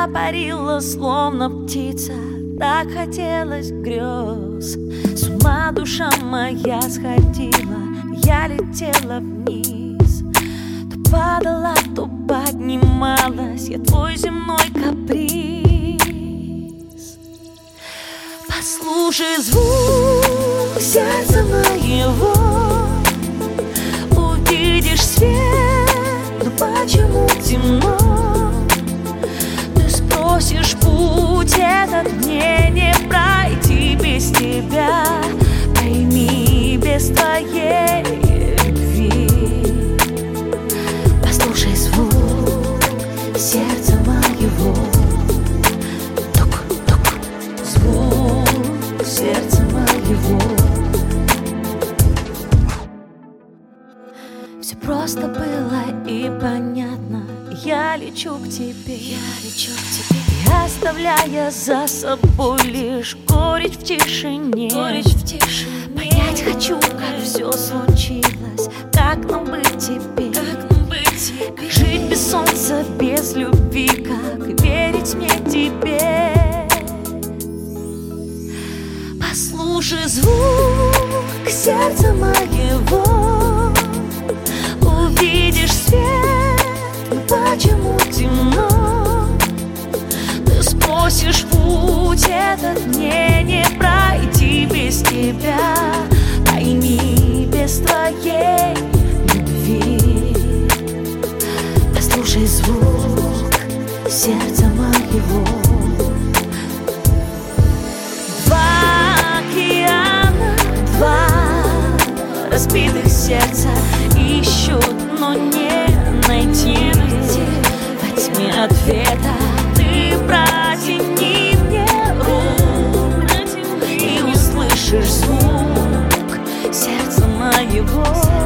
Я парила, словно птица, так хотелось грез. С ума душа моя сходила, я летела вниз. То падала, то поднималась, я твой земной каприз. Послушай звук сердца моего, увидишь свет, но почему темно? Ты спросишь, путь этот мне не пройти без тебя. Пойми, без твоей любви. Послушай звук сердца моего, тук-тук, звук сердца моего. Все просто было и понятно. Я лечу к тебе, и оставляя за собой лишь горечь в тишине. Понять хочу, как все случилось, как нам быть теперь, как жить без солнца, без любви, как верить мне тебе. Послушай звук сердца моего, увидишь свет, но почему темно? Ты спросишь, путь этот мне не пройти без тебя. Пойми, без твоей любви. Послушай звук сердца моего. Два океана, два разбитых сердца ищут, но не найти во тьме ответа. Ты протяни мне руку и услышишь звук сердца моего.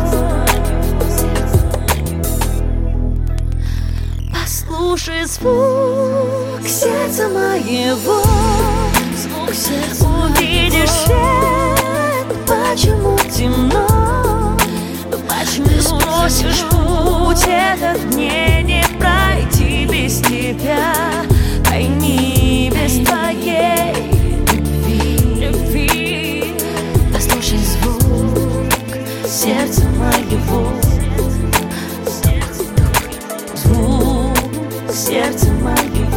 Послушай звук сердца моего, увидишь свет, почему темно? Ты спросишь, путь этот мне не пройти без тебя. Пойми, без твоей любви. Послушай звук сердца моего, звук сердца моего.